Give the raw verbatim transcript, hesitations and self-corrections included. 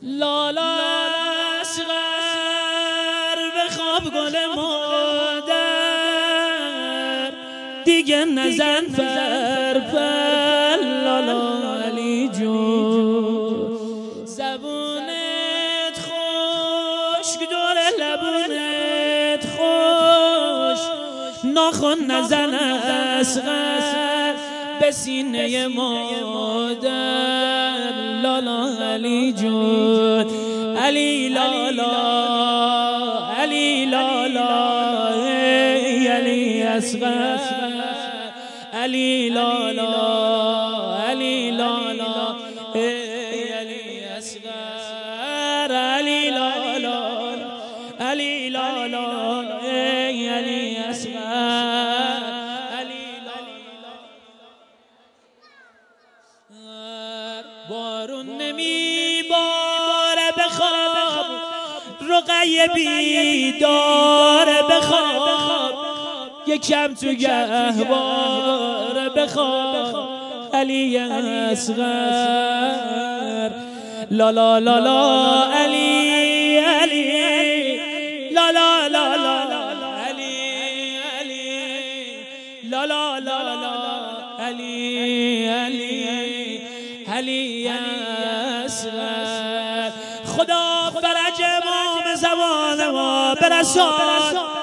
لالا اصغر به خواب گل مادر دیگه نزن فرفل لالا علی جون زبونت خشک دور لبونت خوش ناخن نزن اصغر به سینه مادر لالا علی جون علی لالا علی لالا ای علی اصغر علی لالا علی لالا ای علی اصغر علی لالا علی لالا ای علی اصغر بارون نمی باره بخواب رقیه بیداره بخواب یکم تو گهواره بخواب علی اصغر لا لا لا لا علی علی لا لا لا لا علی علی لا لا لا لا علی علی علی اصغر خدا فرج امام زمان ما برسان